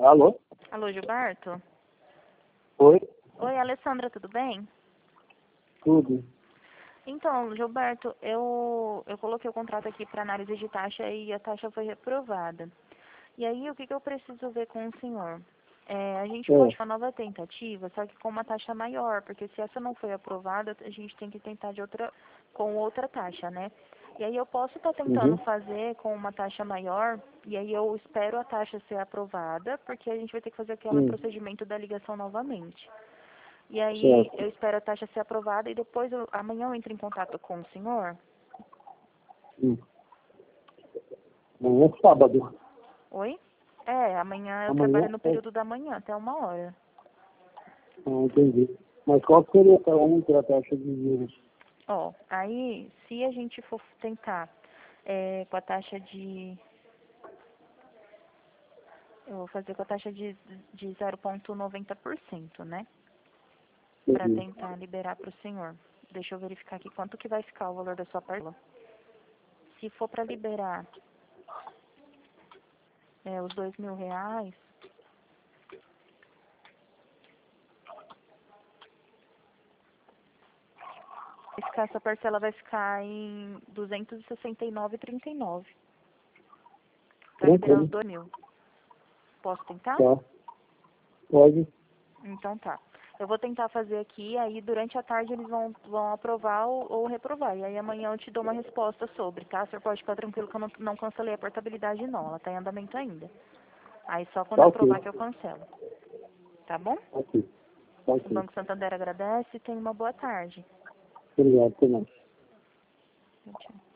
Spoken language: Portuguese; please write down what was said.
Alô? Alô, Gilberto? Oi? Oi, Alessandra, tudo bem? Tudo. Então, Gilberto, eu coloquei o contrato aqui para análise de taxa e a taxa foi reprovada. E aí, o que eu preciso ver com o senhor? A gente pode fazer uma nova tentativa, só que com uma taxa maior, porque se essa não foi aprovada, a gente tem que tentar com outra taxa, né? E aí eu posso estar tentando fazer com uma taxa maior, e aí eu espero a taxa ser aprovada, porque a gente vai ter que fazer aquele procedimento da ligação novamente. E aí Certo. eu espero a taxa ser aprovada e depois amanhã eu entro em contato com o senhor. Amanhã é sábado. Oi? Amanhã eu Amanhã trabalho no é... período da manhã, até 1h. entendi. Mas qual seria a outra taxa de juros? Aí se a gente for tentar com a taxa de... Eu vou fazer com a taxa de 0,90%, né? Para tentar liberar para o senhor. Deixa eu verificar aqui quanto que vai ficar o valor da sua parcela. Se for para liberar os R$ 2.000, essa parcela vai ficar em R$ 269,39. Para liberar os 2.000. Posso tentar? Tá. Pode. Então tá. Eu vou tentar fazer aqui, aí durante a tarde eles vão aprovar ou reprovar. E aí amanhã eu te dou uma resposta sobre, tá? O senhor pode ficar tranquilo que eu não cancelei a portabilidade não, ela tá em andamento ainda. Aí só quando Tá aprovar ok. que eu cancelo. Tá bom? Ok. Tá O ok. Banco Santander agradece e tenha uma boa tarde. Obrigado. Até mais. Tchau.